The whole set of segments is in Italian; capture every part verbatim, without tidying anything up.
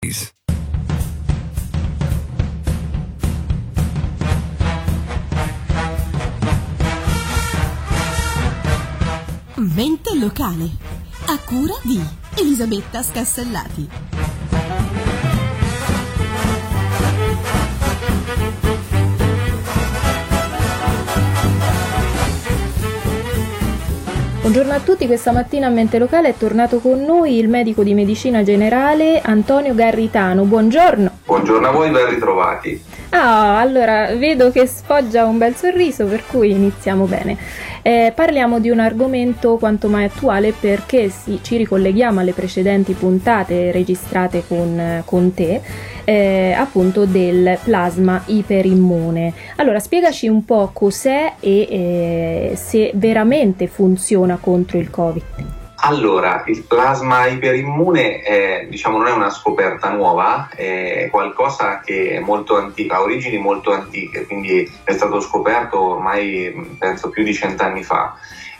Mente locale, a cura di Elisabetta Scassellati. Buongiorno a tutti, questa mattina a Mente Locale è tornato con noi il medico di medicina generale Antonio Garritano. Buongiorno. Buongiorno a voi, ben ritrovati. Ah, allora, vedo che sfoggia un bel sorriso, per cui iniziamo bene. Eh, parliamo di un argomento quanto mai attuale perché si, ci ricolleghiamo alle precedenti puntate registrate con, con te, eh, appunto del plasma iperimmune. Allora, spiegaci un po' cos'è e eh, se veramente funziona contro il Covid. Allora, il plasma iperimmune è, diciamo, non è una scoperta nuova, è qualcosa che è molto antica, ha origini molto antiche, quindi è stato scoperto ormai penso più di cent'anni fa.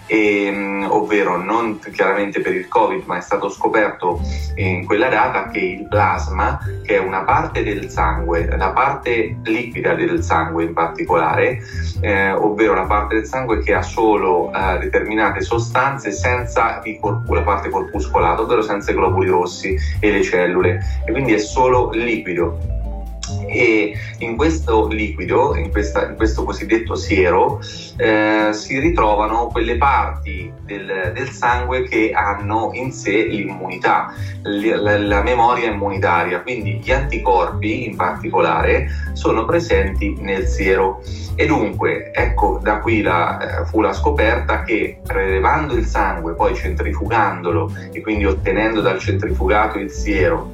E, ovvero non chiaramente per il Covid, ma è stato scoperto in quella data che il plasma, che è una parte del sangue, la parte liquida del sangue in particolare, eh, ovvero la parte del sangue che ha solo eh, determinate sostanze senza i corp- la parte corpuscolata, ovvero senza i globuli rossi e le cellule, e quindi è solo liquido. E in questo liquido, in, questa, in questo cosiddetto siero, eh, si ritrovano quelle parti del, del sangue che hanno in sé l'immunità, la, la memoria immunitaria, quindi gli anticorpi in particolare sono presenti nel siero. E dunque, ecco, da qui la, eh, fu la scoperta che prelevando il sangue, poi centrifugandolo e quindi ottenendo dal centrifugato il siero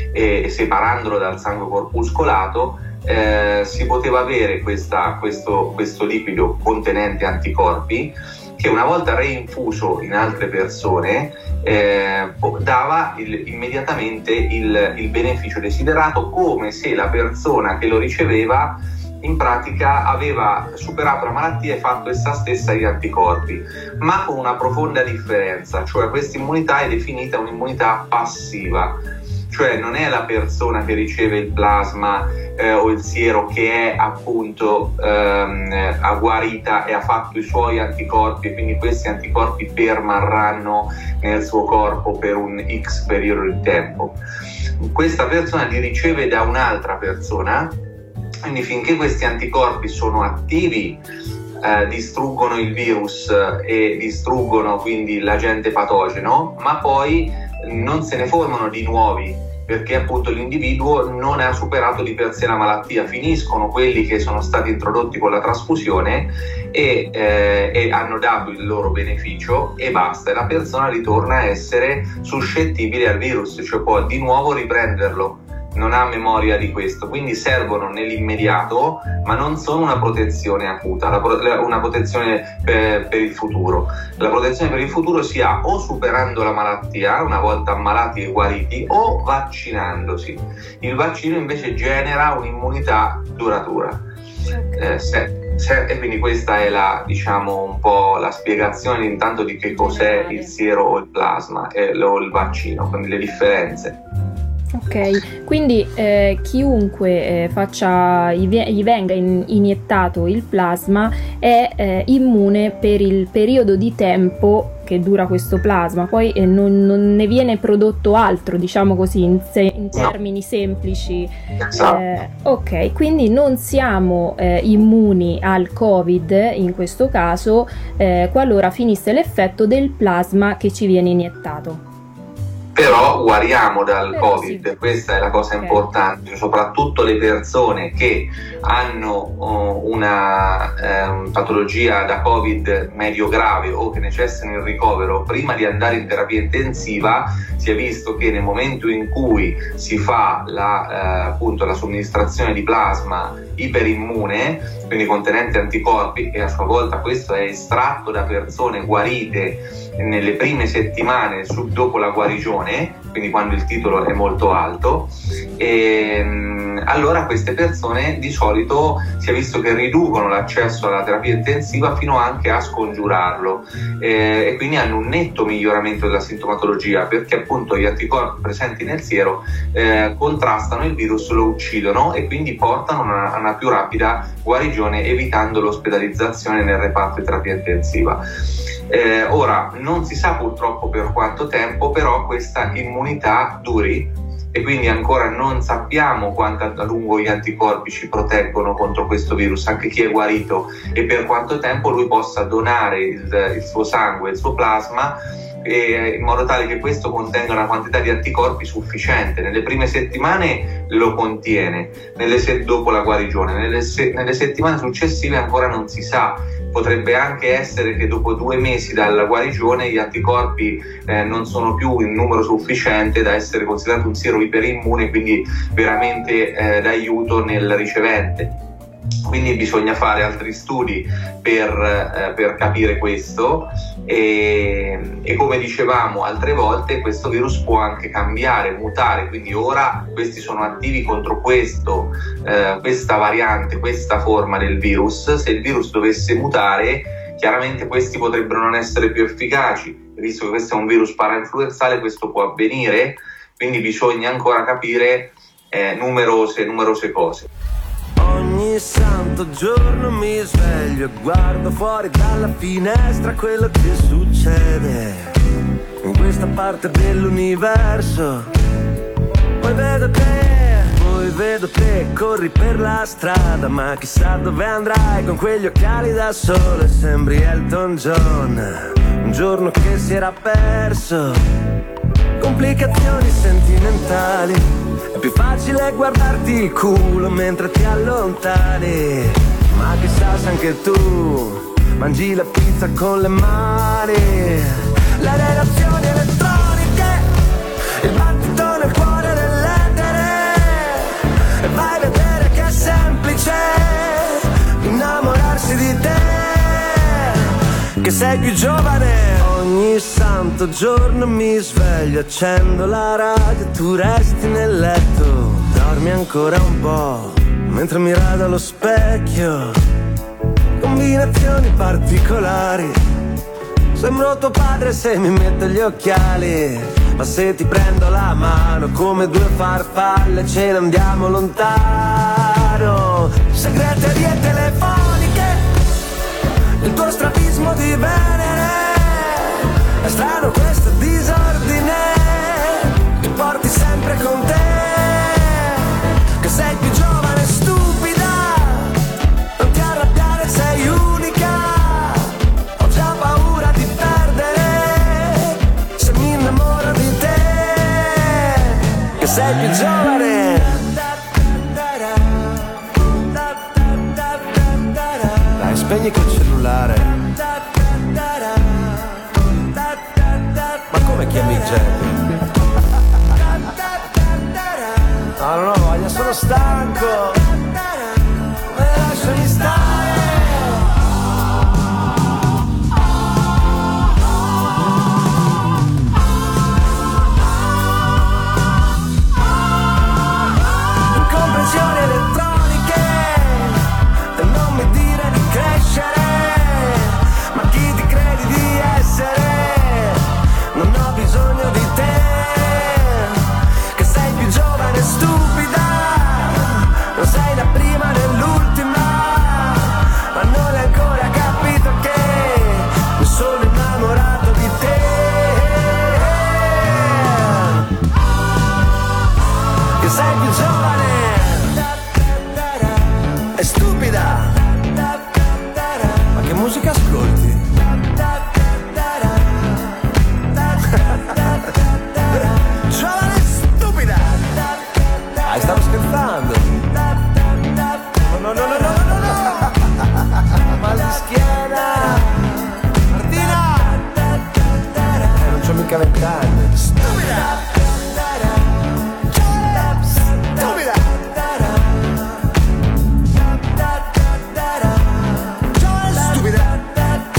e separandolo dal sangue corpuscolato, eh, si poteva avere questa, questo, questo liquido contenente anticorpi che una volta reinfuso in altre persone eh, dava il, immediatamente il, il beneficio desiderato, come se la persona che lo riceveva in pratica aveva superato la malattia e fatto essa stessa gli anticorpi, ma con una profonda differenza, cioè questa immunità è definita un'immunità passiva, cioè non è la persona che riceve il plasma eh, o il siero che è appunto ehm, guarita e ha fatto i suoi anticorpi e quindi questi anticorpi permarranno nel suo corpo per un X periodo di tempo. Questa persona li riceve da un'altra persona. Quindi finché questi anticorpi sono attivi, eh, distruggono il virus e distruggono quindi l'agente patogeno, ma poi non se ne formano di nuovi, perché appunto l'individuo non ha superato di per sé la malattia. Finiscono quelli che sono stati introdotti con la trasfusione e, eh, e hanno dato il loro beneficio e basta, e la persona ritorna a essere suscettibile al virus, cioè può di nuovo riprenderlo. Non ha memoria di questo, quindi servono nell'immediato, ma non sono una protezione acuta, la, una protezione per, per il futuro. La protezione per il futuro si ha o superando la malattia, una volta ammalati e guariti, o vaccinandosi. Il vaccino invece genera un'immunità duratura. Eh, se, se, e quindi questa è la, diciamo, un po' la spiegazione intanto di che cos'è il siero o il plasma eh, o il vaccino, quindi le differenze. Ok, quindi eh, chiunque eh, faccia, gli venga in, iniettato il plasma è eh, immune per il periodo di tempo che dura questo plasma, poi eh, non, non ne viene prodotto altro, diciamo così, in, se, in termini semplici. Eh, ok, quindi non siamo eh, immuni al Covid in questo caso, eh, qualora finisse l'effetto del plasma che ci viene iniettato. Però guariamo dal Però Covid, sì. Questa è la cosa Okay. importante, soprattutto le persone che hanno uh, una um, patologia da Covid medio grave o che necessitano il ricovero. Prima di andare in terapia intensiva si è visto che nel momento in cui si fa la, uh, appunto la somministrazione di plasma iperimmune, quindi contenente anticorpi, e a sua volta questo è estratto da persone guarite nelle prime settimane su, dopo la guarigione, quindi quando il titolo è molto alto, e allora queste persone di solito si è visto che riducono l'accesso alla terapia intensiva fino anche a scongiurarlo, eh, e quindi hanno un netto miglioramento della sintomatologia, perché appunto gli anticorpi presenti nel siero eh, contrastano il virus, lo uccidono e quindi portano a una, una più rapida guarigione, evitando l'ospedalizzazione nel reparto di terapia intensiva. Eh, ora non si sa purtroppo per quanto tempo però questa immunità duri, e quindi ancora non sappiamo quanto a lungo gli anticorpi ci proteggono contro questo virus, anche chi è guarito, e per quanto tempo lui possa donare il, il suo sangue, il suo plasma, e, in modo tale che questo contenga una quantità di anticorpi sufficiente. Nelle prime settimane lo contiene, nelle se- dopo la guarigione, nelle, se- nelle settimane successive ancora non si sa. Potrebbe anche essere che dopo due mesi dalla guarigione gli anticorpi eh, non sono più in numero sufficiente da essere considerato un siero iperimmune, quindi veramente eh, d'aiuto nel ricevente. Quindi bisogna fare altri studi per, eh, per capire questo, e, e come dicevamo altre volte questo virus può anche cambiare, mutare, quindi ora questi sono attivi contro questo, eh, questa variante, questa forma del virus. Se il virus dovesse mutare, chiaramente questi potrebbero non essere più efficaci, visto che questo è un virus parainfluenzale, questo può avvenire, quindi bisogna ancora capire eh, numerose, numerose cose. Ogni santo giorno mi sveglio e guardo fuori dalla finestra quello che succede in questa parte dell'universo. Poi vedo te, poi vedo te, corri per la strada, ma chissà dove andrai con quegli occhiali da sole. Sembri Elton John, un giorno che si era perso. Complicazioni sentimentali, è più facile guardarti il culo mentre ti allontani. Ma chissà se anche tu mangi la pizza con le mani. Le relazioni elettroniche, il battito nel cuore dell'etere. E vai a vedere che è semplice innamorarsi di te, che sei più giovane. Ogni santo giorno mi sveglio, accendo la radio, tu resti nel letto, dormi ancora un po' mentre mi rado allo specchio. Combinazioni particolari, sembro tuo padre se mi metto gli occhiali. Ma se ti prendo la mano come due farfalle ce ne andiamo lontano. Segreterie telefoniche, il tuo strabismo di Venere. È strano questo disordine, ti porti sempre con te, che sei più giovane e stupida. Non ti arrabbiare, sei unica. Ho già paura di perdere se mi innamoro di te, che sei più giovane. Dai, spegni quel cellulare. Ma come chiami Jerry? No, non ho voglia, sono stanco. Ma lasciami stare. Incomprensioni elettroniche, e non mi dire di crescere. Ma chi ti credi di essere? Non ho bisogno di te, che sei più giovane e stupida. Non sei la prima né l'ultima, ma non hai ancora capito che mi sono innamorato di te. Che sei più giovane e stupida. Ma che musica ascolti? Giovane stupida! Dai, stavo scherzando! No, no, no, no, no, no, no! Mal di schiena! Martina! Eh, non c'ho mica vent'anni! Stupida! Stupida! Giovane stupida!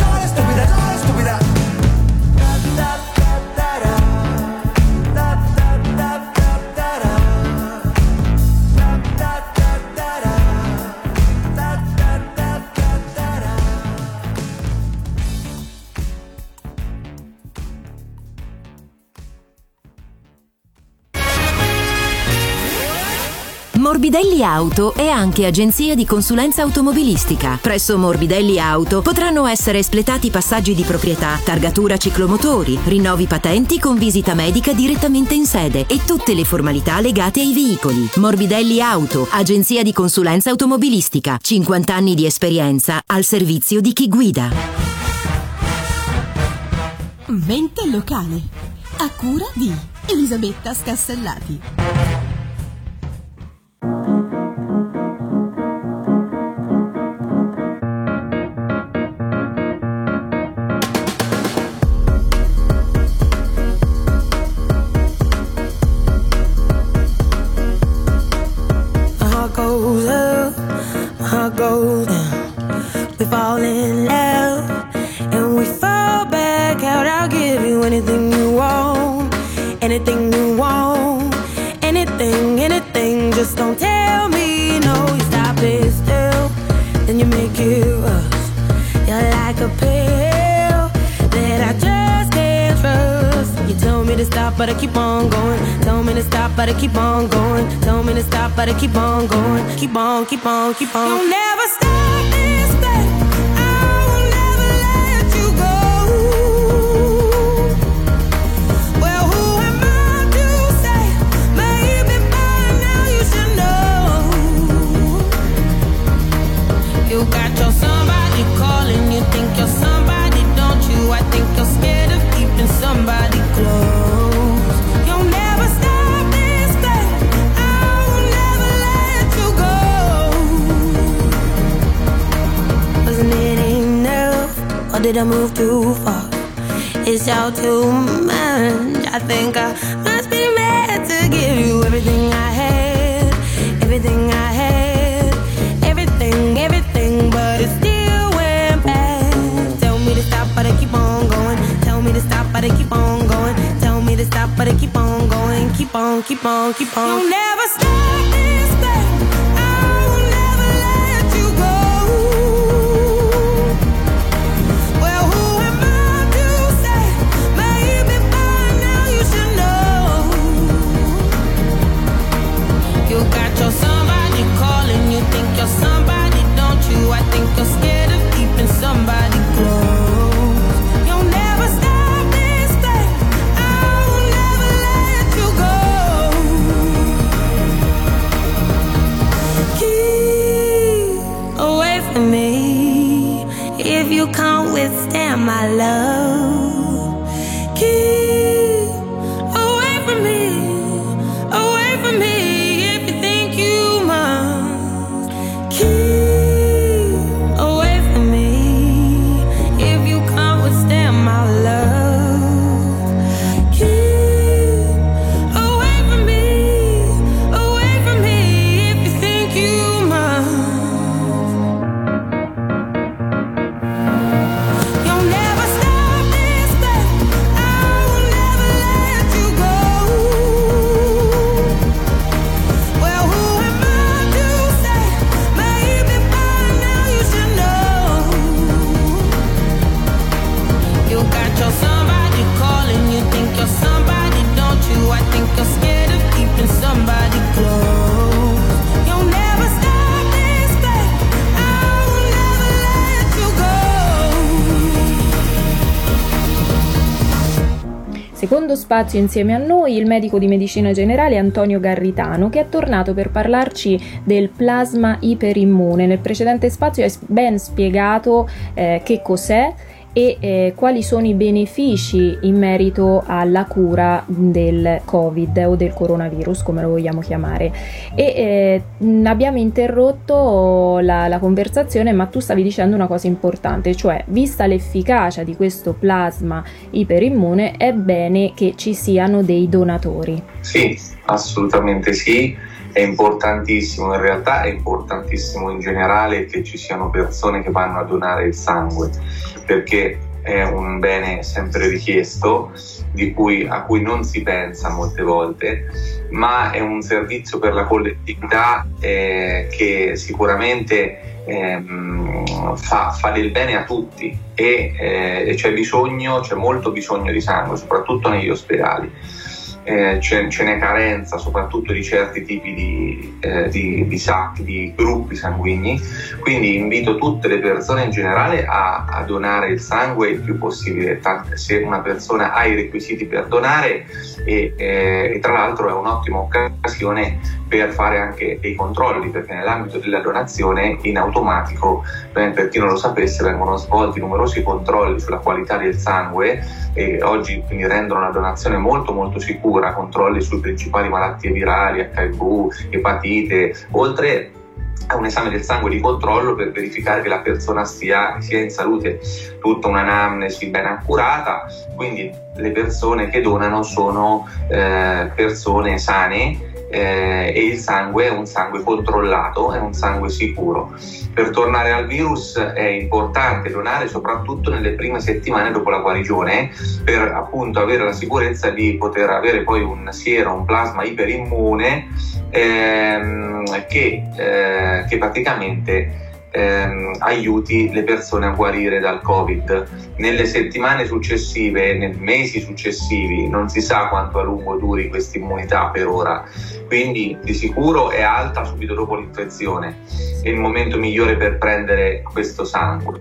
Morbidelli Auto è anche agenzia di consulenza automobilistica. Presso Morbidelli Auto potranno essere espletati passaggi di proprietà, targatura ciclomotori, rinnovi patenti con visita medica direttamente in sede e tutte le formalità legate ai veicoli. Morbidelli Auto, agenzia di consulenza automobilistica. cinquanta anni di esperienza al servizio di chi guida. Mente locale, a cura di Elisabetta Scassellati. Goes down, we fall in love and we fall back out. I'll give you anything you want, anything you want, anything, anything. Just don't tell me no. You stop it still, then you make it rush. You're like a pill that I just can't trust. You tell me to stop, but I keep on going. Tell me to stop, but I keep on going. Tell me to stop, but I keep on going. Keep on, keep on, keep on. You'll never stop this thing. I will never let you go. Well, who am I to say? Maybe by now you should know. You got your somebody calling. You think you're somebody, don't you? I think you're scared of keeping somebody close. Or did I move too far? It's all too much. I think I must be mad to give you everything I had, everything I had, everything, everything, but it still went bad. Tell me to stop, but I keep on going. Tell me to stop, but I keep on going. Tell me to stop, but I keep on going. Keep on, keep on, keep on. You'll never stop this thing. I will never let you go. Somebody calling, you think you're somebody, don't you? I think you're scared of keeping somebody close. You'll never stop this thing. I will never let you go. Keep away from me if you can't withstand my love. Keep away from me, away from me. Secondo spazio insieme a noi il medico di medicina generale Antonio Garritano, che è tornato per parlarci del plasma iperimmune. Nel precedente spazio hai ben spiegato eh, che cos'è e eh, quali sono i benefici in merito alla cura del Covid o del coronavirus, come lo vogliamo chiamare. E eh, abbiamo interrotto la, la conversazione, ma tu stavi dicendo una cosa importante, cioè vista l'efficacia di questo plasma iperimmune è bene che ci siano dei donatori. Sì, assolutamente sì. È importantissimo, in realtà è importantissimo in generale che ci siano persone che vanno a donare il sangue, perché è un bene sempre richiesto, di cui, a cui non si pensa molte volte, ma è un servizio per la collettività eh, che sicuramente eh, fa, fa del bene a tutti e eh, c'è bisogno, c'è molto bisogno di sangue, soprattutto negli ospedali. eh, ce, ce n'è carenza soprattutto di certi tipi di, eh, di, di sacchi, di gruppi sanguigni, quindi invito tutte le persone in generale a, a donare il sangue il più possibile, tanto se una persona ha i requisiti per donare e, eh, e tra l'altro è un'ottima occasione per fare anche dei controlli, perché nell'ambito della donazione in automatico, per chi non lo sapesse, vengono svolti numerosi controlli sulla qualità del sangue e oggi quindi rendono la donazione molto molto sicura, controlli sulle principali malattie virali, acca i vu, epatite, oltre a un esame del sangue di controllo per verificare che la persona sia, sia in salute, tutta un'anamnesi ben accurata, quindi le persone che donano sono eh, persone sane eh, e il sangue è un sangue controllato, è un sangue sicuro. Per tornare al virus è importante donare soprattutto nelle prime settimane dopo la guarigione per appunto avere la sicurezza di poter avere poi un siero, un plasma iperimmune ehm, che, eh, che praticamente ehm, aiuti le persone a guarire dal Covid. Nelle settimane successive, nei mesi successivi, non si sa quanto a lungo duri questa immunità per ora, quindi di sicuro è alta subito dopo l'infezione, è il momento migliore per prendere questo sangue,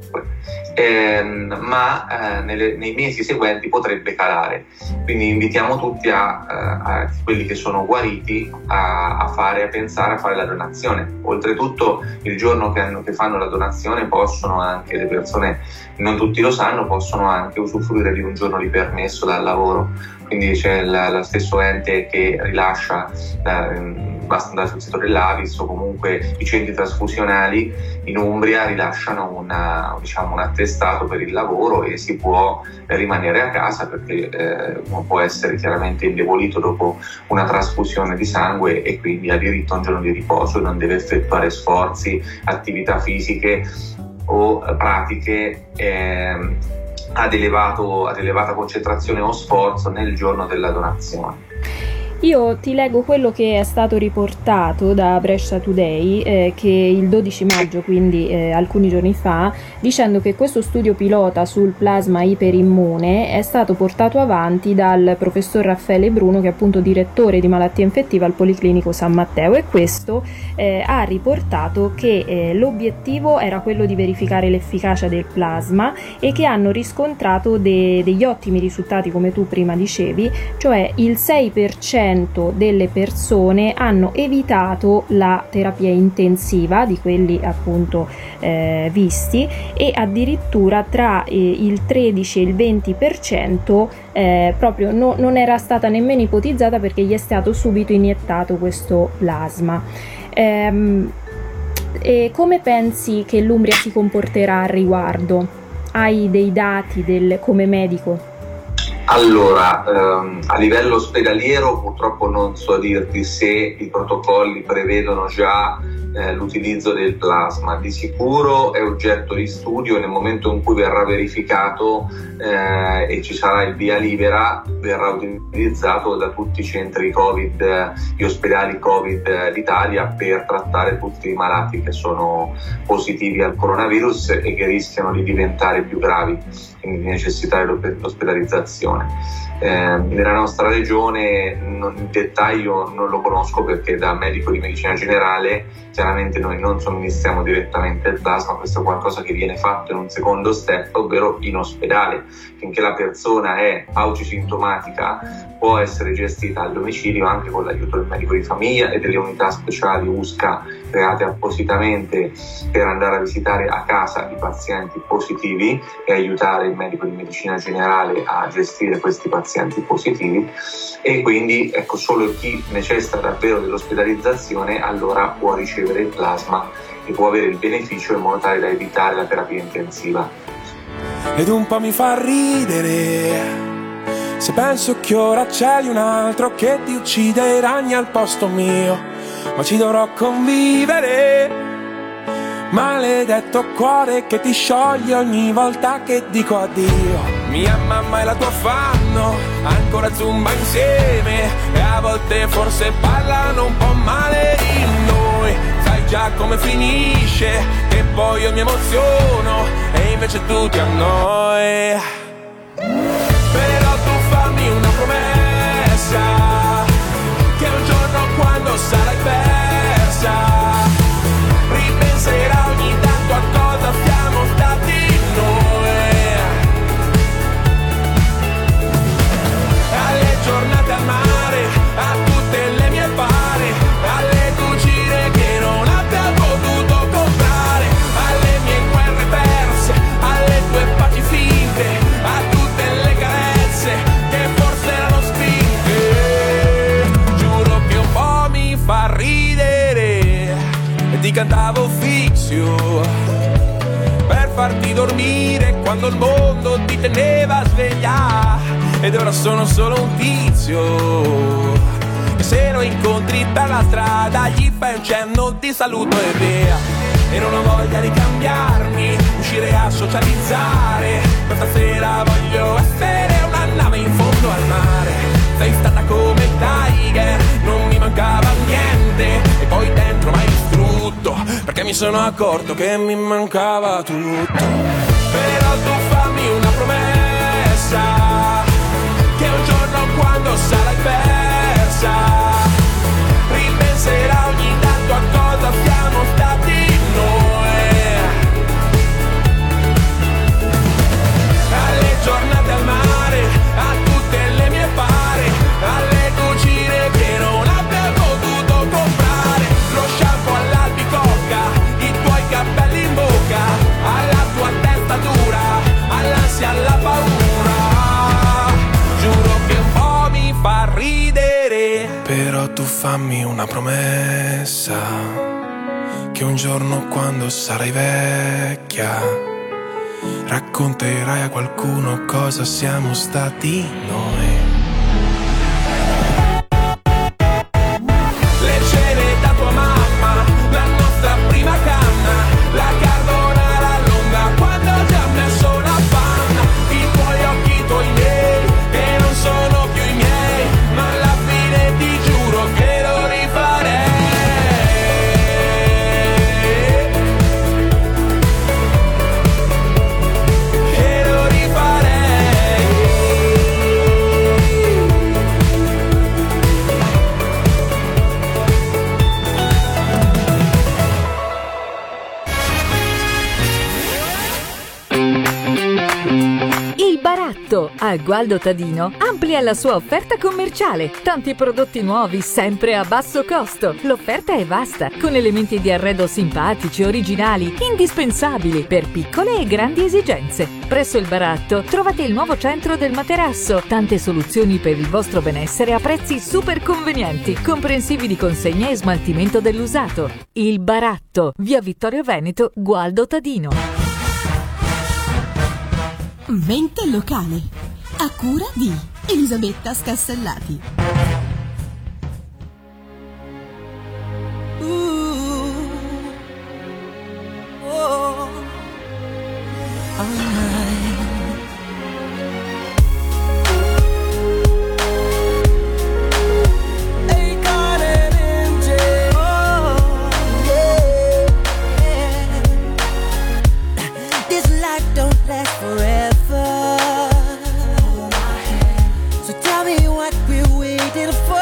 eh, ma eh, nelle, nei mesi seguenti potrebbe calare, quindi invitiamo tutti a, a quelli che sono guariti a, a fare a pensare a fare la donazione. Oltretutto il giorno che, hanno, che fanno la donazione possono anche, le persone non tutti lo sanno, possono anche usufruire di un giorno di permesso dal lavoro, quindi c'è la, lo stesso ente che rilascia, eh, basta andare sul sito dell'A V I S o comunque i centri trasfusionali in Umbria rilasciano una, diciamo, un attestato per il lavoro e si può rimanere a casa perché eh, uno può essere chiaramente indebolito dopo una trasfusione di sangue e quindi ha diritto a un giorno di riposo e non deve effettuare sforzi, attività fisiche o pratiche eh, ad, elevato, ad elevata concentrazione o sforzo nel giorno della donazione. Io ti leggo quello che è stato riportato da Brescia Today, eh, che il dodici maggio, quindi eh, alcuni giorni fa, dicendo che questo studio pilota sul plasma iperimmune è stato portato avanti dal professor Raffaele Bruno, che è appunto direttore di malattia infettiva al Policlinico San Matteo, e questo eh, ha riportato che eh, l'obiettivo era quello di verificare l'efficacia del plasma e che hanno riscontrato de- degli ottimi risultati, come tu prima dicevi, cioè il sei per cento delle persone hanno evitato la terapia intensiva di quelli appunto eh, visti, e addirittura tra eh, il tredici e il venti per cento eh, proprio no, non era stata nemmeno ipotizzata perché gli è stato subito iniettato questo plasma. Ehm, e come pensi che l'Umbria si comporterà al riguardo? Hai dei dati del, come medico? Allora, ehm, a livello ospedaliero purtroppo non so dirti se i protocolli prevedono già eh, l'utilizzo del plasma. Di sicuro è oggetto di studio e nel momento in cui verrà verificato eh, e ci sarà il via libera, verrà utilizzato da tutti i centri Covid, gli ospedali Covid d'Italia, per trattare tutti i malati che sono positivi al coronavirus e che rischiano di diventare più gravi, quindi di necessitare l'ospedalizzazione. Eh, nella nostra regione non, in dettaglio non lo conosco perché da medico di medicina generale chiaramente noi non somministriamo direttamente il plasma, questo è qualcosa che viene fatto in un secondo step, ovvero in ospedale. Finché la persona è paucisintomatica può essere gestita al domicilio anche con l'aiuto del medico di famiglia e delle unità speciali U S C A create appositamente per andare a visitare a casa i pazienti positivi e aiutare il medico di medicina generale a gestire questi pazienti positivi, e quindi ecco, solo chi necessita davvero dell'ospedalizzazione allora può ricevere il plasma e può avere il beneficio in modo tale da evitare la terapia intensiva. Ed un po' mi fa ridere se penso che ora c'è un altro che ti uccide i ragni al posto mio, ma ci dovrò convivere. Maledetto cuore che ti scioglie ogni volta che dico addio. Mia mamma e la tua fanno ancora zumba insieme e a volte forse parlano un po' male di noi. Sai già come finisce, che poi io mi emoziono e invece tu ti annoi. Però tu fammi una promessa, cantavo Fixio per farti dormire quando il mondo ti teneva sveglia. Ed ora sono solo un tizio che se lo incontri per la strada gli fai un cenno, ti saluto e via. E non ho voglia di cambiarmi, uscire a socializzare. Questa sera voglio essere una nave in fondo al mare. Sei stata come Tiger, non mi mancava niente. E poi dentro m'hai distrutto, perché mi sono accorto che mi mancava tutto. Però tu fammi una promessa, che un giorno quando sarai persa ripenserà ogni tanto a cosa siamo stati noi, alle giornate al mare, a tutte le mie pare, alle cucine che non abbia potuto comprare, lo shampoo all'albicocca, i tuoi capelli in bocca, alla tua testa dura, all'ansia, alla paura. Giuro che un po' mi fa ridere. Però tu fammi una promessa, che un giorno quando sarai vecchia racconterai a qualcuno cosa siamo stati noi. Le cene da tua mamma, la nostra prima canna, la carbonara lunga quando ho già messo la panna, i tuoi occhi, i tuoi miei, che non sono più i miei, ma alla fine ti giuro che lo rifarei. Che lo rifarei. Il Baratto a Gualdo Tadino amplia la sua offerta commerciale. Tanti prodotti nuovi sempre a basso costo. L'offerta è vasta, con elementi di arredo simpatici, originali, indispensabili per piccole e grandi esigenze. Presso il Baratto trovate il nuovo centro del materasso. Tante soluzioni per il vostro benessere a prezzi super convenienti, comprensivi di consegna e smaltimento dell'usato. Il Baratto, via Vittorio Veneto, Gualdo Tadino. Mente locale, a cura di Elisabetta Scassellati. Ooh, oh, all night. Akon and M J, oh, yeah, yeah. This life don't last forever. So tell me what we're waiting for.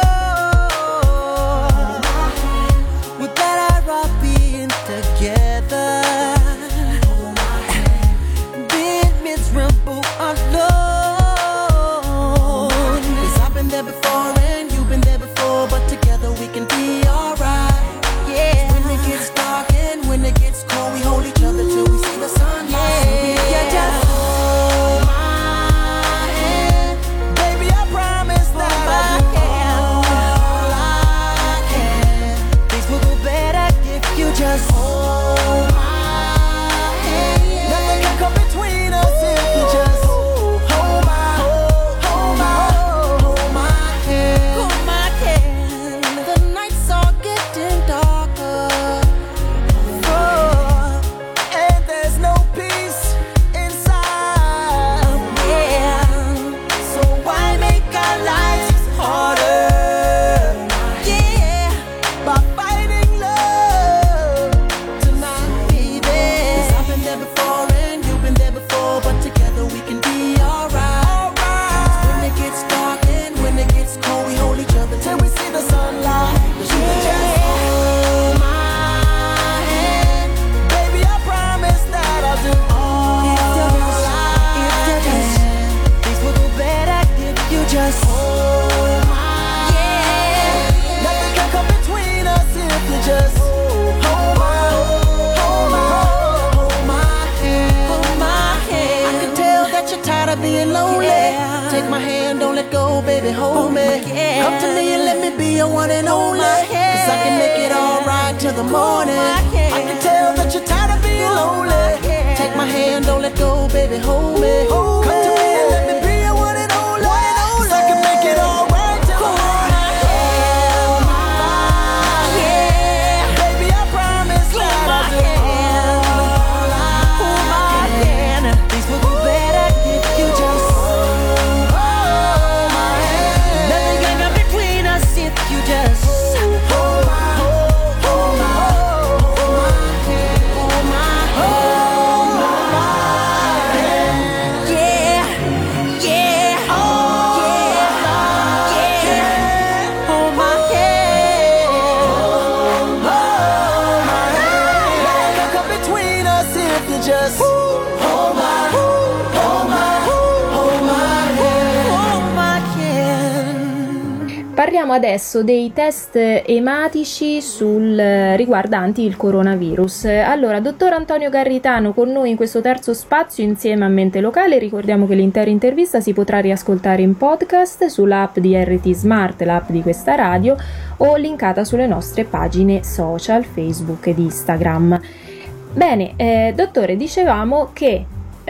We better all be in together. Being miserable alone. 'Cause I've been there before and you've been there before, but together we can be alright. Yeah. When it gets dark and when it gets cold, we hold each other till we see the sunlight. Yeah. Yeah, just hold my hand, baby. I promise that I'll do all I can. Things will go better if you just hold my hand. Nothing can come between us if you just hold my, hold my, hold my hand. Hold my hand. The nights are getting darker. Oh, and there's no peace inside. Yeah. So why make our lives harder? Yeah. By fighting love tonight, baby. 'Cause I've been there before and you've been there before, but together we can be alright. 'Cause when it gets dark and when it gets cold, we hold each other till we see the sunlight. 'Cause you can just hold my hand, baby. I promise that I'll do all I can. Things will go better if you just hold my hand. Nothing can come between us if you just hold my, hold my, hold my hand. Hold my hand. I can tell that you're tired of being lonely. Take my hand, don't let go, baby, hold me. Come to me and let me be your one and only. 'Cause I can make it alright till till the morning. I can tell that you're tired of being lonely. Take my hand, don't let go, baby, hold me. Come to me and let me be your one and only. 'Cause I can make it all right till the morning. Hold my hand, baby, I promise that I'll do all I can. Things will be better if you just hold my hand. Nothing can come between us if you just hold my hand. Hold my hand, hold my hand, hold my hand. Yeah, yeah, oh yeah, yeah. Hold my hand, hold my hand. Nothing can come between us if you just hold my, hold my, hold my hand, hold my hand. Parliamo adesso dei test ematici sul, riguardanti il coronavirus. Allora, dottor Antonio Garritano con noi in questo terzo spazio insieme a Mente Locale. Ricordiamo che l'intera intervista si potrà riascoltare in podcast sull'app di R T Smart, l'app di questa radio, o linkata sulle nostre pagine social, Facebook ed Instagram. Bene, eh, dottore, dicevamo che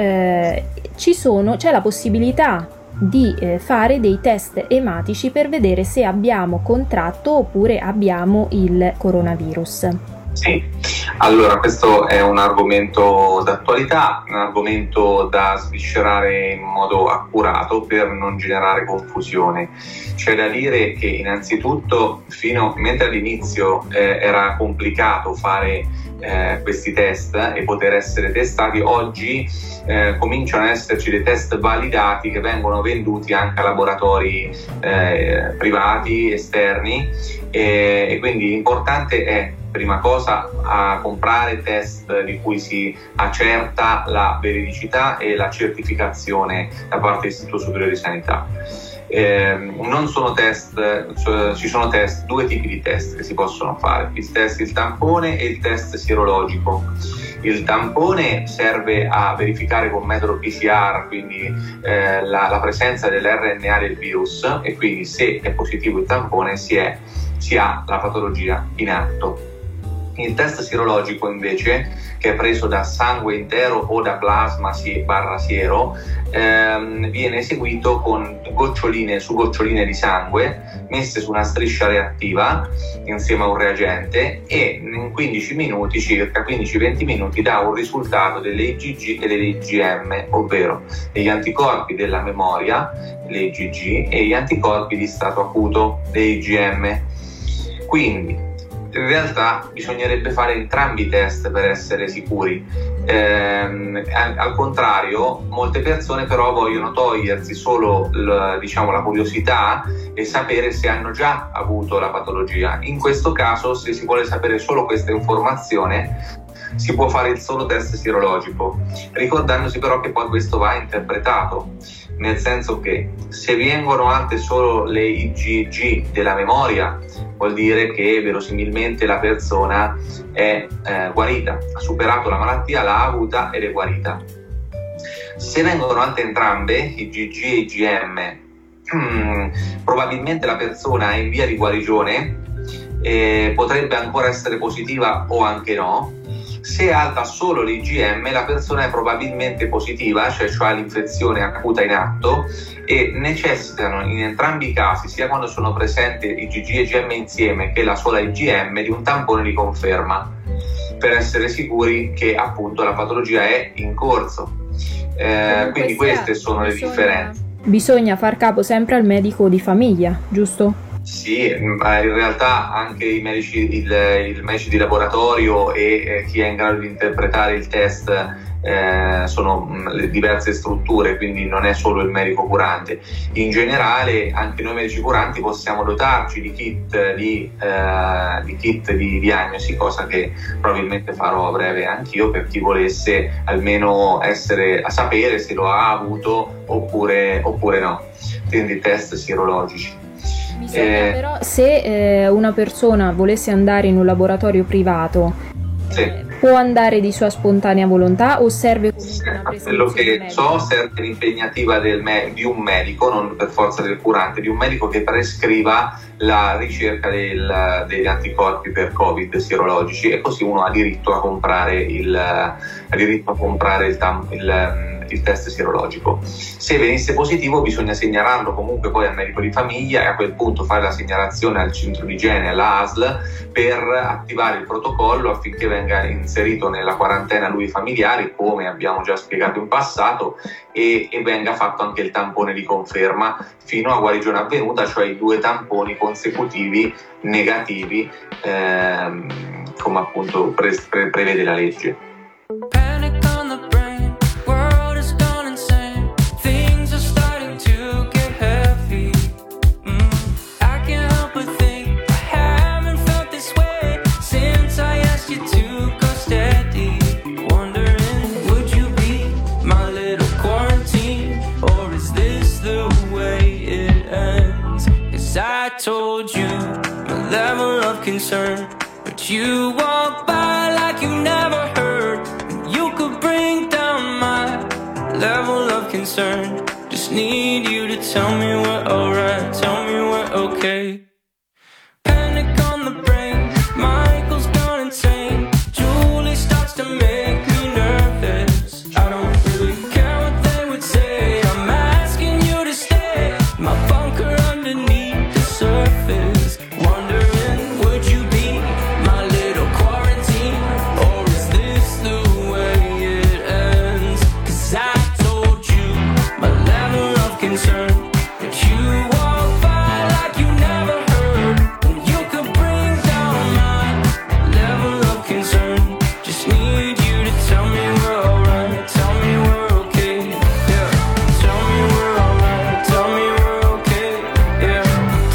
eh, ci sono, c'è la possibilità di eh, fare dei test ematici per vedere se abbiamo contratto oppure abbiamo il coronavirus. Sì, allora questo è un argomento d'attualità, un argomento da sviscerare in modo accurato per non generare confusione. C'è da dire che innanzitutto, fino, mentre all'inizio eh, era complicato fare eh, questi test e poter essere testati, oggi eh, cominciano ad esserci dei test validati che vengono venduti anche a laboratori eh, privati, esterni, e, e quindi l'importante è, prima cosa, a comprare test di cui si accerta la veridicità e la certificazione da parte dell'Istituto Superiore di Sanità. Eh, non sono test, cioè, ci sono test, due tipi di test che si possono fare: il test il tampone e il test sierologico. Il tampone serve a verificare con metodo P C R, quindi eh, la, la presenza dell'R N A del virus, e quindi se è positivo il tampone si, è, si ha la patologia in atto. Il test sierologico invece, che è preso da sangue intero o da plasma barra siero, ehm, viene eseguito con goccioline su goccioline di sangue messe su una striscia reattiva insieme a un reagente, e in quindici minuti, circa quindici venti minuti, dà un risultato delle I G G e delle I G M, ovvero degli anticorpi della memoria, le I G G, e gli anticorpi di stato acuto, le I G M. Quindi in realtà bisognerebbe fare entrambi i test per essere sicuri. Ehm, al contrario, molte persone però vogliono togliersi solo l, diciamo, la curiosità e sapere se hanno già avuto la patologia. In questo caso, se si vuole sapere solo questa informazione, si può fare il solo test sierologico, ricordandosi però che poi questo va interpretato, nel senso che se vengono alte solo le I G G della memoria, vuol dire che verosimilmente la persona è eh, guarita, ha superato la malattia, l'ha avuta ed è guarita. Se vengono alte entrambe, I G G e I G M, hmm, probabilmente la persona è in via di guarigione, eh, potrebbe ancora essere positiva o anche no. Se è alta solo l'I G M, la persona è probabilmente positiva, cioè, cioè ha l'infezione acuta in atto, e necessitano in entrambi i casi, sia quando sono presenti I G G e I G M insieme che la sola I G M, di un tampone di conferma per essere sicuri che appunto la patologia è in corso. Eh, quindi queste sono le differenze. Bisogna far capo sempre al medico di famiglia, giusto? Sì, in realtà anche i medici, il, il medici di laboratorio e eh, chi è in grado di interpretare il test eh, sono mh, le diverse strutture, quindi non è solo il medico curante. In generale anche noi medici curanti possiamo dotarci di kit di, eh, di, kit di diagnosi, cosa che probabilmente farò a breve anch'io, per chi volesse almeno essere a sapere se lo ha avuto oppure, oppure no, quindi test sierologici. Bisogna eh, però, se eh, una persona volesse andare in un laboratorio privato, Sì. Può andare di sua spontanea volontà o serve comunque una prescrizione? Quello che medica? so, serve l'impegnativa del me- di un medico, non per forza del curante, di un medico che prescriva la ricerca del, degli anticorpi per Covid sierologici, e così uno ha diritto a comprare il, ha diritto a comprare il, tam- il il test sierologico. Se venisse positivo bisogna segnalarlo comunque poi al medico di famiglia e a quel punto fare la segnalazione al centro di igiene, alla A S L, per attivare il protocollo affinché venga inserito nella quarantena lui familiari, come abbiamo già spiegato in passato, e, e venga fatto anche il tampone di conferma fino a guarigione avvenuta, cioè i due tamponi consecutivi negativi, ehm, come appunto pre- pre- prevede la legge. Told you my level of concern, but you walk by like you never heard. You could bring down my level of concern. Just need you to tell me we're alright, tell me we're okay. Panic on the brain, Michael's gone insane. Julie starts to make me nervous. I don't really care what they would say. I'm asking you to stay. My bunker underneath surface, wondering would you be my little quarantine, or is this the way it ends? 'Cause I told you my level of concern, but you walk by like you never heard. And you could bring down my level of concern. Just need you to tell me we're alright, tell me we're okay, yeah. Tell me we're alright, tell me we're okay, yeah.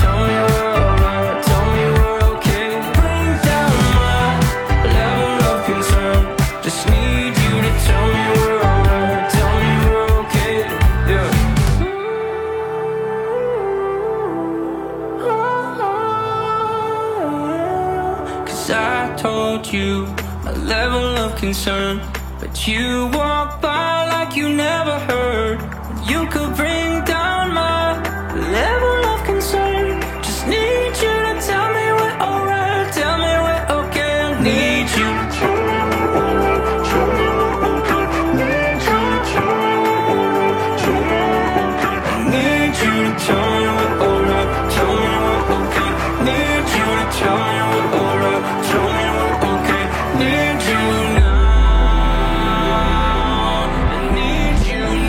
You my level of concern, but you walk by like you never heard. You could bring down my level of concern. Just need you to tell me we're alright, tell me we're okay. I need you. I need you to tell me we're alright, tell me we're okay. Need you to tell me we're alright, tell me we're okay. Need you now, I need you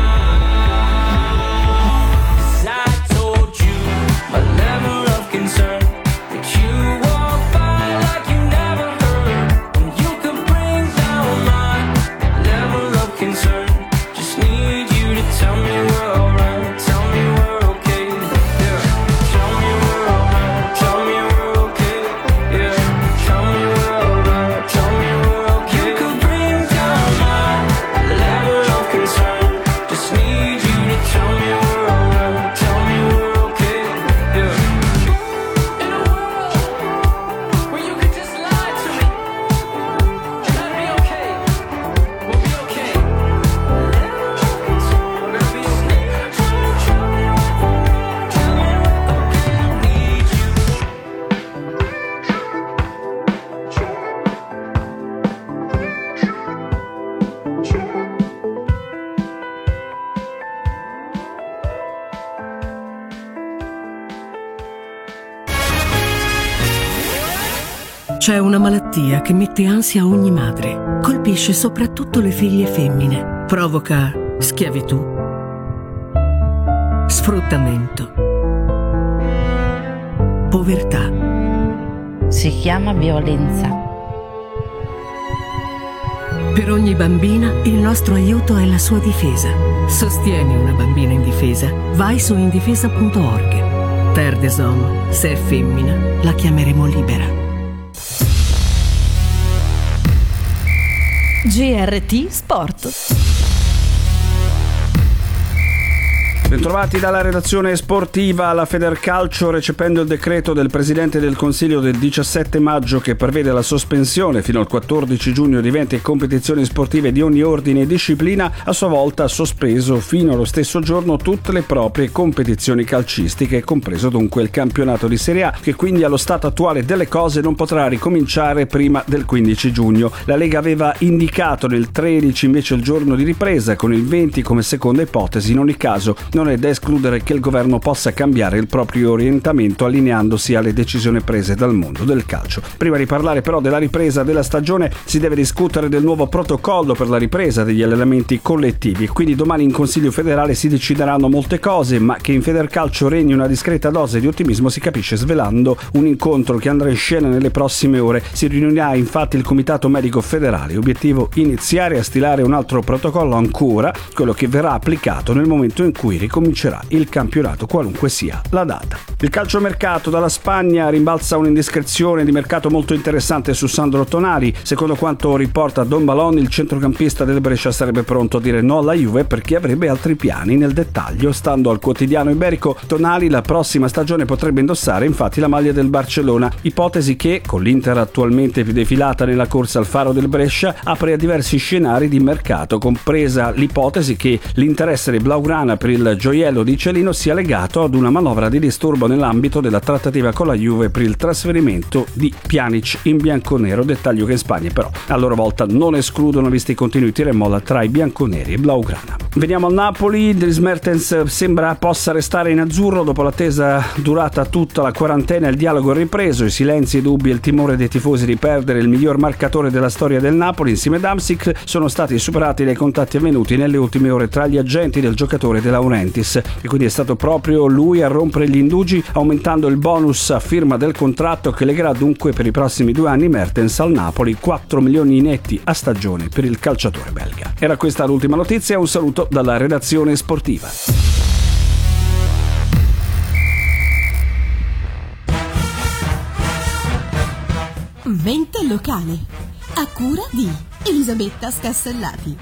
now. 'Cause I told you my level of concern, but you walk by like you never heard. And you could bring down my level of concern. Just need you to tell me we're alright, tell me we're okay, yeah. Tell me we're alright, tell me we're okay, yeah. Tell me we're alright, tell me we're okay. You could bring down my level of concern. Just need you to tell me we're alright, tell me we're okay, yeah. In a world where you could just lie to me and I'd be okay, we'll be okay. We're gonna be safe. Tell me we're alright, tell me we're okay. I need you. C'è una malattia che mette ansia a ogni madre. Colpisce soprattutto le figlie femmine. Provoca schiavitù, sfruttamento, povertà. Si chiama violenza. Per ogni bambina il nostro aiuto è la sua difesa. Sostieni una bambina indifesa. Vai su indifesa punto org. Terre des Hommes, se è femmina, la chiameremo libera. G R T Sport. Bentrovati dalla redazione sportiva. La Federcalcio, recependo il decreto del Presidente del Consiglio del diciassette maggio che prevede la sospensione fino al quattordici giugno di eventi e competizioni sportive di ogni ordine e disciplina, a sua volta ha sospeso fino allo stesso giorno tutte le proprie competizioni calcistiche, compreso dunque il campionato di Serie A, che quindi allo stato attuale delle cose non potrà ricominciare prima del quindici giugno. La Lega aveva indicato nel tredici invece il giorno di ripresa, con il venti come seconda ipotesi. In ogni caso non è da escludere che il governo possa cambiare il proprio orientamento allineandosi alle decisioni prese dal mondo del calcio. Prima di parlare però della ripresa della stagione si deve discutere del nuovo protocollo per la ripresa degli allenamenti collettivi, quindi domani in Consiglio federale si decideranno molte cose, ma che in Federcalcio regni una discreta dose di ottimismo si capisce svelando un incontro che andrà in scena nelle prossime ore. Si riunirà infatti il Comitato Medico Federale, obiettivo iniziare a stilare un altro protocollo ancora, quello che verrà applicato nel momento in cui comincerà il campionato, qualunque sia la data. Il calciomercato. Dalla Spagna rimbalza un'indiscrezione di mercato molto interessante su Sandro Tonali. Secondo quanto riporta Don Balon, il centrocampista del Brescia sarebbe pronto a dire no alla Juve perché avrebbe altri piani. Nel dettaglio, stando al quotidiano iberico, Tonali la prossima stagione potrebbe indossare infatti la maglia del Barcellona, ipotesi che, con l'Inter attualmente più defilata nella corsa al faro del Brescia, apre a diversi scenari di mercato, compresa l'ipotesi che l'interesse dei Blaugrana per il gioiello di Celino sia legato ad una manovra di disturbo nell'ambito della trattativa con la Juve per il trasferimento di Pjanic in bianconero, dettaglio che in Spagna però a loro volta non escludono visti i continui tira e molla tra i bianconeri e Blaugrana. Veniamo al Napoli. Dries Mertens sembra possa restare in azzurro dopo l'attesa durata tutta la quarantena. Il dialogo è ripreso, i silenzi, i dubbi e il timore dei tifosi di perdere il miglior marcatore della storia del Napoli insieme ad Hamsik sono stati superati dai contatti avvenuti nelle ultime ore tra gli agenti del giocatore De Laurentiis, e quindi è stato proprio lui a rompere gli indugi aumentando il bonus a firma del contratto che legherà dunque per i prossimi due anni Mertens al Napoli, quattro milioni netti a stagione per il calciatore belga. Era questa l'ultima notizia, un saluto dalla redazione sportiva. Mente locale, a cura di Elisabetta Scassellati.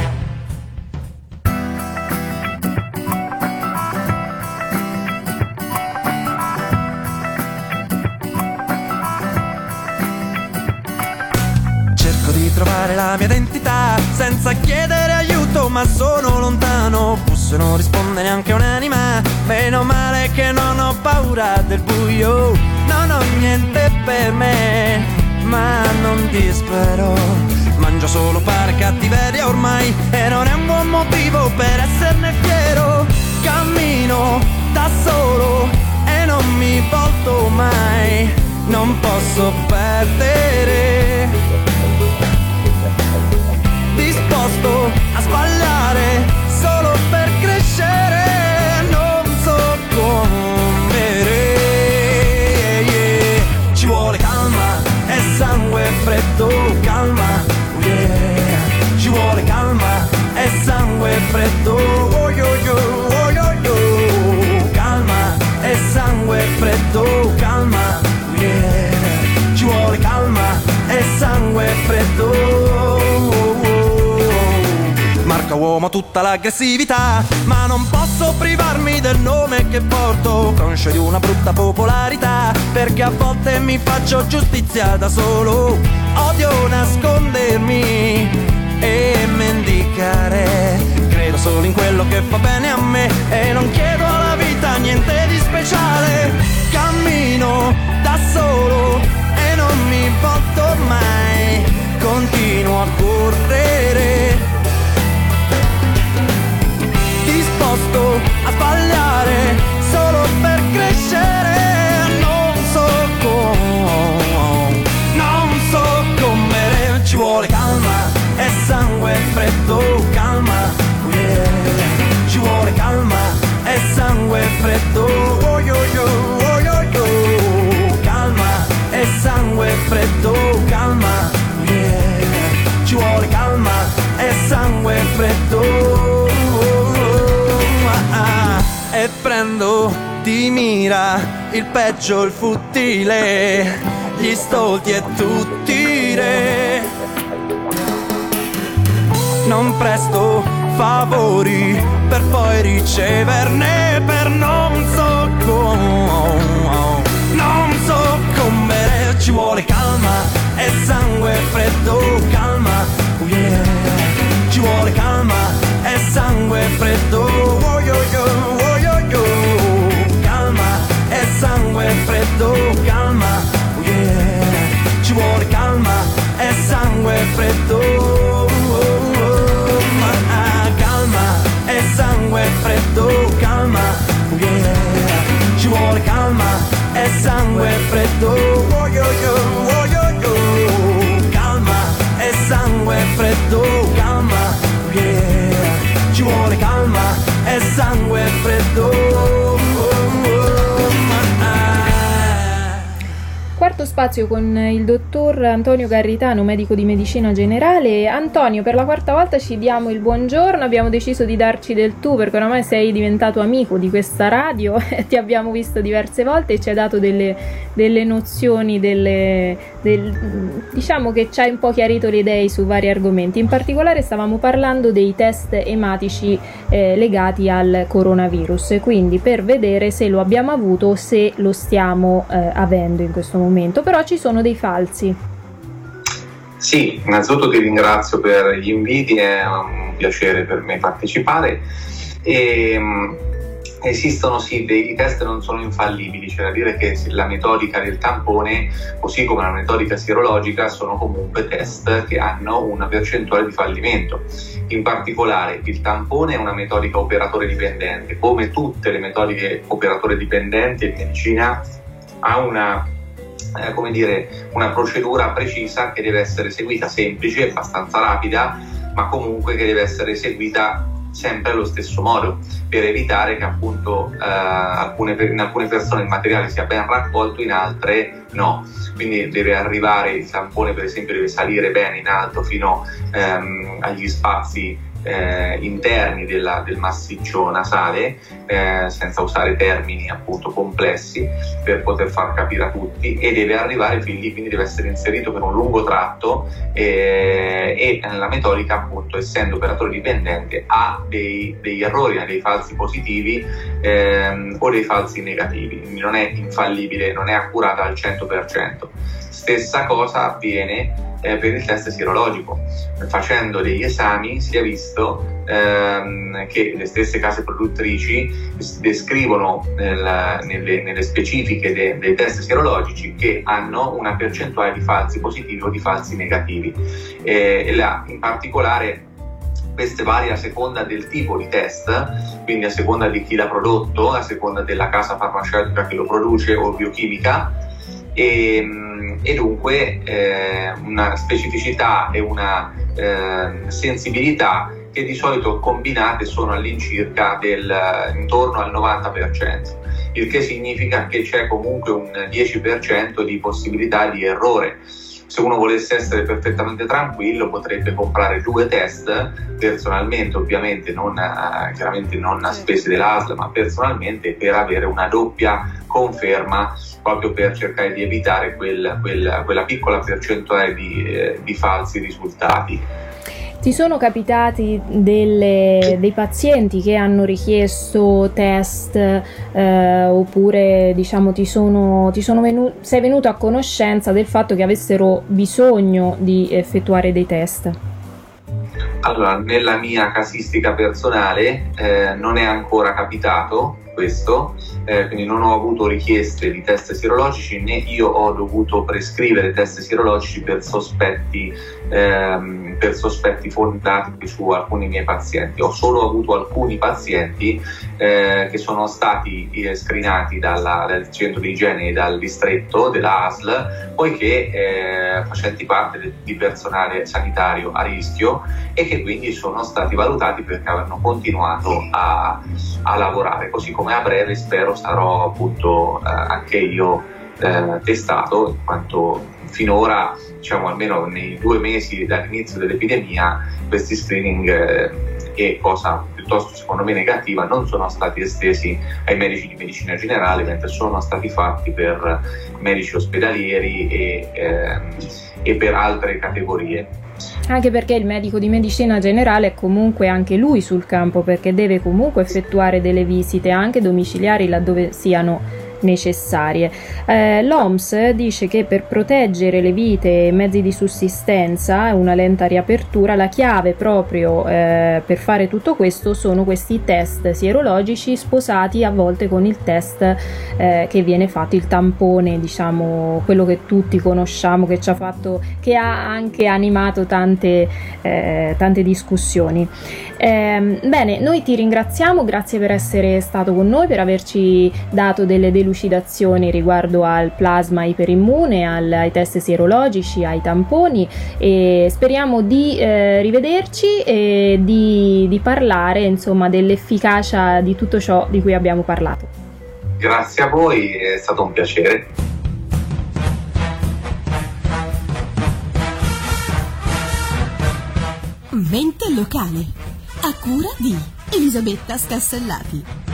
Trovare la mia identità senza chiedere aiuto, ma sono lontano, busso e non risponde neanche un'anima. Meno male che non ho paura del buio, non ho niente per me, ma non dispero. Mangio solo pane e cattiveria ormai, e non è un buon motivo per esserne fiero. Cammino da solo e non mi volto mai, non posso perdere. Disposto a sbagliare solo per crescere, non so come. Yeah. Ci vuole calma e sangue freddo, calma, yeah. Ci vuole calma e sangue freddo, oh yo yo, oh yo yo. Calma e sangue freddo, calma, yeah. Ci vuole calma e sangue freddo. Marca uomo tutta l'aggressività, ma non posso privarmi del nome che porto, conscio di una brutta popolarità, perché a volte mi faccio giustizia da solo. Odio nascondermi e mendicare, credo solo in quello che fa bene a me e non chiedo alla vita niente di speciale. Cammino da solo e non mi volto mai, continuo a correre, disposto a sbagliare solo per crescere, non so come, non so come. Ci vuole calma e sangue freddo, calma, yeah. Ci vuole calma e sangue freddo, oh yo yo, oh yo yo. Calma e sangue freddo, calma, yeah. Ci vuole calma e sangue freddo. E prendo di mira il peggio, il futile, gli stolti e tutti i re. Non presto favori per poi riceverne per non so come, non so come. Ci vuole calma e sangue freddo, calma, oh yeah. Ci vuole calma e sangue freddo, oh yo yo, oh yo yo. Calma e sangue freddo, calma, oh yeah. Ci vuole calma e sangue freddo, oh, oh, ma ah, calma e sangue freddo, calma, oh yeah. Ci vuole calma e sangue freddo, oh yo yo, oh yo yo. Calma e sangue freddo, calma, oh yeah. Ci vuole calma e sangue freddo, oh, oh, ma ah. Quarto spazio con il dottor Antonio Garritano, medico di medicina generale. Antonio, per la quarta volta ci diamo il buongiorno, abbiamo deciso di darci del tu perché oramai sei diventato amico di questa radio, ti abbiamo visto diverse volte e ci hai dato delle, delle nozioni, delle, del, diciamo che ci hai un po' chiarito le idee su vari argomenti. In particolare stavamo parlando dei test ematici eh, legati al coronavirus, quindi per vedere se lo abbiamo avuto o se lo stiamo eh, avendo in questo momento. Momento, però ci sono dei falsi. Sì, innanzitutto ti ringrazio per gli inviti, è un piacere per me partecipare. E, um, esistono sì, dei test non sono infallibili, c'è da dire che la metodica del tampone, così come la metodica sierologica, sono comunque test che hanno una percentuale di fallimento. In particolare il tampone è una metodica operatore dipendente, come tutte le metodiche operatore dipendenti in medicina ha una Eh, come dire, una procedura precisa che deve essere seguita, semplice, abbastanza rapida, ma comunque che deve essere seguita sempre allo stesso modo, per evitare che appunto eh, alcune, in alcune persone il materiale sia ben raccolto, in altre no. Quindi deve arrivare, il tampone per esempio deve salire bene in alto fino ehm, agli spazi Eh, interni della, del massiccio nasale, eh, senza usare termini appunto complessi per poter far capire a tutti, e deve arrivare fin lì, quindi deve essere inserito per un lungo tratto eh, e la metodica appunto, essendo operatore dipendente, ha dei, degli errori, ha dei falsi positivi ehm, o dei falsi negativi, quindi non è infallibile, non è accurata al cento per cento. Stessa cosa avviene Eh, per il test sierologico. Facendo degli esami si è visto ehm, che le stesse case produttrici descrivono nel, nelle, nelle specifiche de, dei test sierologici che hanno una percentuale di falsi positivi o di falsi negativi, eh, e là, in particolare queste varie a seconda del tipo di test, quindi a seconda di chi l'ha prodotto, a seconda della casa farmaceutica che lo produce o biochimica, e, e dunque eh, una specificità e una eh, sensibilità che di solito combinate sono all'incirca del, intorno al novanta per cento, il che significa che c'è comunque un dieci per cento di possibilità di errore. Se uno volesse essere perfettamente tranquillo potrebbe comprare due test personalmente, ovviamente non, eh, chiaramente non a spese dell'A S L, ma personalmente, per avere una doppia conferma, proprio per cercare di evitare quel, quel, quella piccola percentuale di, eh, di falsi risultati. Ti sono capitati delle, dei pazienti che hanno richiesto test eh, oppure diciamo ti sono, ti sono venu- sei venuto a conoscenza del fatto che avessero bisogno di effettuare dei test? Allora, nella mia casistica personale eh, non è ancora capitato questo, eh, quindi non ho avuto richieste di test sierologici, né io ho dovuto prescrivere test sierologici per sospetti, ehm, per sospetti fondati su alcuni miei pazienti. Ho solo avuto alcuni pazienti eh, che sono stati eh, screenati dalla, dal centro di igiene e dal distretto della A S L, poiché eh, facenti parte de, di personale sanitario a rischio, e che quindi sono stati valutati perché avevano continuato a, a lavorare, così come a breve spero sarò appunto eh, anche io eh, testato, in quanto finora, diciamo almeno nei due mesi dall'inizio dell'epidemia, questi screening eh, e cosa piuttosto secondo me negativa, non sono stati estesi ai medici di medicina generale, mentre sono stati fatti per medici ospedalieri e, eh, e per altre categorie. Anche perché il medico di medicina generale è comunque anche lui sul campo, perché deve comunque effettuare delle visite anche domiciliari laddove siano necessarie. Eh, L'O M S dice che per proteggere le vite e mezzi di sussistenza, una lenta riapertura, la chiave proprio eh, per fare tutto questo sono questi test sierologici sposati a volte con il test eh, che viene fatto, il tampone, diciamo, quello che tutti conosciamo, che ci ha fatto, che ha anche animato tante, eh, tante discussioni. Eh, bene, noi ti ringraziamo, grazie per essere stato con noi, per averci dato delle delucidazioni riguardo al plasma iperimmune, al, ai test sierologici, ai tamponi, e speriamo di eh, rivederci e di, di parlare, insomma, dell'efficacia di tutto ciò di cui abbiamo parlato. Grazie a voi, è stato un piacere. Mente locale, a cura di Elisabetta Scassellati.